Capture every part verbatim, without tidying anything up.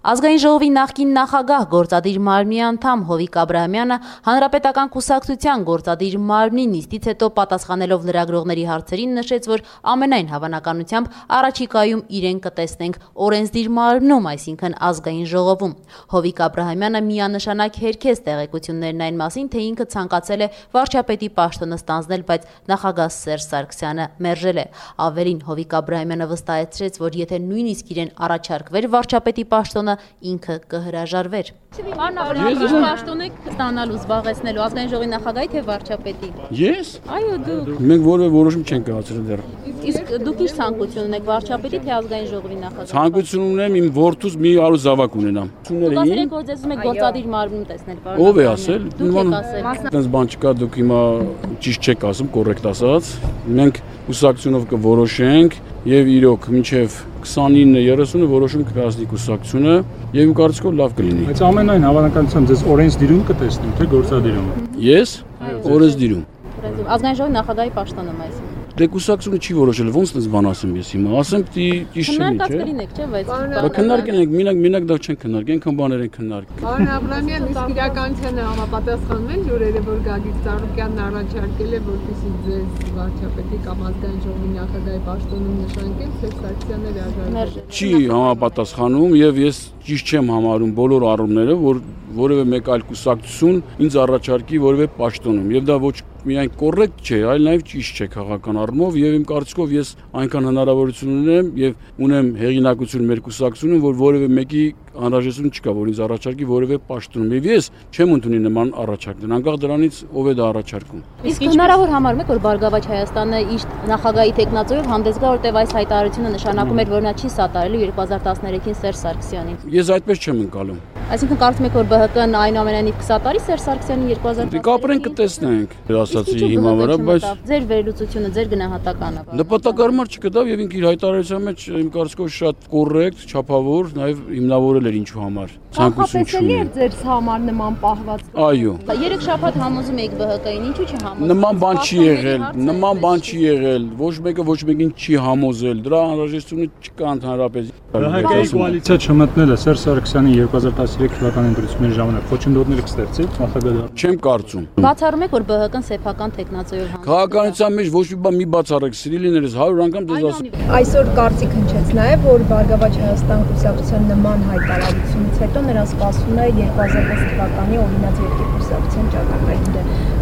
Ազգային ժողովի նախկին նախագահ գործադիր մարմնի անդամ Հովիկ Աբրահամյանը Հանրապետական կուսակցության գործադիր մարմնի նիստից հետո պատասխանելով լրագրողների հարցերին նշեց, որ ամենայն հավանականությամբ առաջիկայում իրեն կտեսնենք օրենսդիր մարմնում, այսինքն ազգային ժողովում։ Հովիկ Աբրահամյանը միանշանակ հերքեց տեղեկություններն այն մասին, թե ինքը ցանկացել է վարչապետի պաշտոնը ստանձնել, բայց նախագահ Սերժ Սարգսյանը մերժել է։ Ավելին, Հովիկ Աբրահամյանը վստահեցրեց, որ եթե նույնիսկ իրեն առաջարկվեր վարչապետի պաշտոնը, ինքը կհրաժարվեր։ Պարոն Աբրահամյան, պաշտոն եք ստանալու, զբաղեցնելու ազգային ժողովի նախագահի թե վարչապետի։ Ես։ Այո, դուք։ Մենք որևէ որոշում չենք կայացրել դեռ։ Իսկ դուք ինչ ցանկություն ունեք վարչապետի թե ազգային ժողովի նախագահի։ Ցանկություն ունեմ իմ որդուս մի արու զավակ ունենամ։ Դասերեն որ ձեզ եք գործադիր մարմնում տեսնել, պարոն։ Ով է ասել։ Դուք եք ասել։ Այդպես բան չկա, դուք հիմա ճիշտ չեք ասում, կոռեկտ ասած։ Մենք կուսակցությունով կորոշենք եւ իրոք մինչեւ քսանինը երեսունը որոշում կկայացնի կուսակցությունը եւ իմ կարծիքով լավ կլինի։ Բայց ամենայն հավանականությամբ ձեզ օրենսդիրում կտեսնենք, թե գործադիրում։ Ես օրենսդիրում։ Ազգային ժողովի նախագահի պաշտոնում այսինքն։ Դե կուսակցությունը չի որոշել, ոնց դες բան ասեմ ես հիմա, ասեմ պիտի ճիշտ չլինի, չէ՞։ Կնարկած կլինեք, չէ՞, բայց Բա քննարկենք, մենակ մենակ դա չեն քննարկի, այնքան բաներ են քննարկի։ Պարոն Աբրահամյան, իսկ իրականությանը համապատասխանում են լուրերը, որ Գագիկ Ծառուկյանն առաջարկել է, որպեսզի ձեզ վարչապետի կամ ազգային ժողովի նախագահի պաշտոնում նշանակեն, Սերժ Սարգսյանն հրաժարվել։ Չի համապատասխանում եւ ես ճիշտ չեմ համարում բոլոր առումները, որ որևէ մեկ այլ կուսակցություն ինձ առաջարկի որևէ պաշտոնում եւ դա ոչ միայն կոռեկտ չէ, այլ նաեւ ճիշտ չէ քաղաքական առումով եւ իմ կարծիքով ես այնքան հնարավորություն ունեմ եւ ունեմ հեղինակություն մեր կուսակցությունում, որ որևէ մեկի անհրաժեշտություն չկա, որ ինձ առաջարկի որևէ պաշտոնում եւ ես չեմ ընդունի նման առաջարկներ, անկախ դրանից ով է դա առաջարկում։ Իսկ հնարավոր համարում եք, որ Բարգավաճ Հայաստանը իր նախագահի տեխնացույով հանդես գա, որտեղ այս հայտարարությունը նշանակում էր, որ նա չի սատարելու երկու հազար տասներեքին Սերժ Սարգսյանին։ Ես այդպես չեմ ընկալում։ Այսինքն կարծում եք, որ ԲՀԿ-ն այնուամենայնիվ կսատարի Սերժ Սարգսյանին երկու հազար տասներեքին։ Կապրենք կտեսնենք, ասացի հիմա վրա, բայց ձեր վերլուծությունը, ձեր գնահատականը։ Նպատակարար չկտավ եւ ինքը իր հայտարարության մեջ իմ կարծիքով շատ կոռեկտ, չափավոր, նաեւ հիմնավորել էր ինչու համար։ Ցանկություն չունի։ Ձեր համար նման պահվածք։ Այո։ Երեք շաբաթ համոզում եք ԲՀԿ-ին, ինչու՞ չհամոզում։ Նման բան չի եղել, նման բան չի եղել, ոչ մեկը ոչ մեկին չի համոզել, դրա անհրաժեշտությունը չկա ընդհանրապես։ ԲՀԿ-ի կոալիցիա չմտնելը Սերժ Սարգսյանի երկու հազար տասներեք թվականի ընտրությունների ժամանակ խոչընդոտներ կստեղծեց նախագահ։ Չեմ կարծում։ Բացառում եք, որ ԲՀԿ-ն սեփական տեխնացույով հանդես։ Քաղաքականության մեջ ոչ մի բան մի բացառեք, սիրելիներս հարյուր անգամ դες ասում։ Այսօր կարծիք հնչեց նաև, որ Բարգավաճ Հայաստան կուսակցության նման հայտարարությունից հետո նրան սպասում է երկու հազար վեց թվականի օրինաց երկրի կուսակցության ճակատագիրը։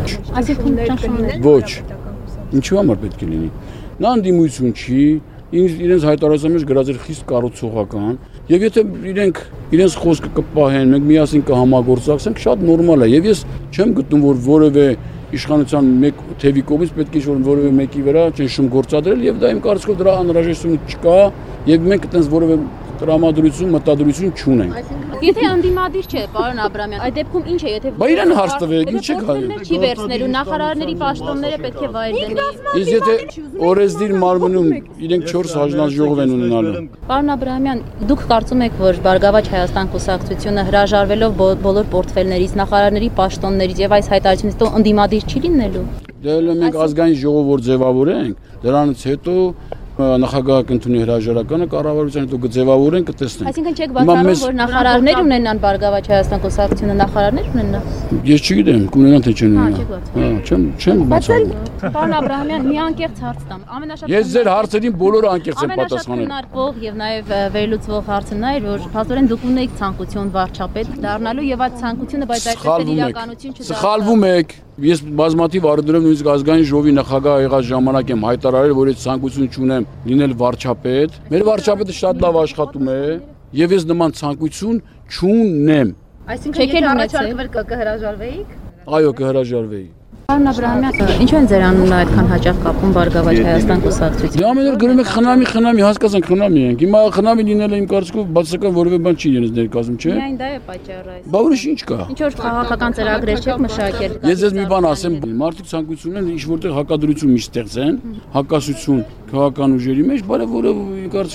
Այսինքն Ոչ։ Ինչու համար պետք է լինի։ Նա անդիմություն չի, իրենց հայտարարության մեջ գրած էր խիստ կառուցողական, եւ եթե իրենք իրենց խոսքը կպահեն, մենք միասին կհամագործակցենք, շատ նորմալ է։ Եվ ես չեմ գտնում, որ որևէ իշխանության մեկ թևի կողմից պետք է ինչ-որ որևէ մեկի վրա ճնշում գործադրել եւ դա իմ կարծիքով դրա անհրաժեշտություն չկա եւ մենք այտենց որևէ տրամադրություն, մտադրություն չունենք։ Եթե անդիմադիր չէ, պարոն Աբրահամյան, այդ դեպքում ինչ է, եթե Բա իրան հարց տվեք, ինչ եք հայում։ Չի վերցնելու նախարարների պաշտոնները պետք է վայր դնի։ Իսկ եթե օրենսդիր մարմնում իրենք չորս հանձնաժողով են ունենալու։ Պարոն Աբրահամյան, դուք կարծում եք, որ Բարգավաճ Հայաստան կուսակցությունը հրաժարվելով բոլոր պորտֆելներից, նախարարների պաշտոններից եւ այս հայտարարությունից հետո անդիմադիր չի լինելու։ Դե մենք ազգային ժողով որ ձևավորենք, դրանից հետո նախագահը կընդունի հրաժարականը, կառավարության հետո կձևավորեն, կտեսնենք։ Այսինքն չեք բացառում, որ նախարարներ ունենան Բարգավաճ Հայաստան կուսակցությունը, նախարարներ ունենա։ Ես չգիտեմ, կունենան թե չեն ունենա։ Հա, չեմ չեմ բացառում։ Պարոն Աբրահամյան, մի անկեղծ հարց տամ։ Ամենաշատ Ես ձեր հարցերին բոլորը անկեղծ եմ պատասխանել։ Ամենաշատ եւ նաեւ վերլուծվող հարցը նա էր, որ փաստորեն դուք ունեիք ցանկություն վարչապետ դառնալու եւ այդ ցանկությունը, բայց այդպես իրականություն չդառնա։ Սխալվում եք։ Ես բազմաթիվ արդյունքներով նույնիսկ ազգային ժողովի նախագահ եղած ժամանակ եմ հայտարարել, որ այդ ցանկություն չունեմ լինել վարչապետ։ Մեր վարչապետը շատ լավ աշխատում է եւ ես նման ցանկություն չունեմ։ Այսինքն եթե առաջարկվեր կհրաժարվեիք։ Այո, կհրաժարվեի։ Պարոն Աբրահամյան, ինչու են ձեր անունը այդքան հաճախ կապում Բարգավաճ Հայաստան կուսակցություն։ Դե ամեն օր գրում եք խնամի, խնամի, հասկացանք խնամի ենք։ Հիմա խնամի լինելը իմ կարծիքով բացական որևէ բան չի իրենց ներկայացում, չէ՞։ Միայն դա է պատճառը այս։ Բա ուրիշ ինչ կա։ Ինչ որ քաղաքական ծրագրեր չեք մշակել։ Ես ձեզ մի բան ասեմ, մարդիկ ցանկություն են ինչ որտեղ հակադրություն մի ստեղծեն, հակասություն քաղաքական ուժերի մեջ, բայց որը իմ կարծիքով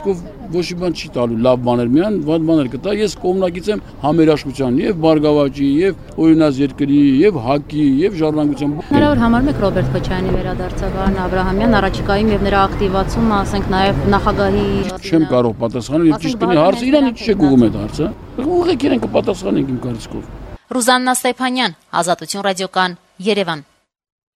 ոչ մի բան չի տալու լավ բաներ միան, վատ բաներ կտա։ Ես կողմնակից եմ համերաշխության եւ Բարգավաճի եւ Օրինաց երկրի եւ ՀԱԿ-ի եւ Ժառանգության։ Հնարավոր համարում եք Ռոբերտ Քոչարյանի վերադարձը Վահան Աբրահամյան առաջիկայում եւ նրա ակտիվացումը, ասենք նաեւ նախագահի Չեմ կարող պատասխանել, եւ ճիշտ կլինի հարցը իրան ինչ չեք ուղում այդ հարցը։ Ուղղակի իրեն կպատասխանենք իմ կարծիքով։ Ռուզաննա Ստեփանյան, Ազատություն ռադիոկան, Երևան։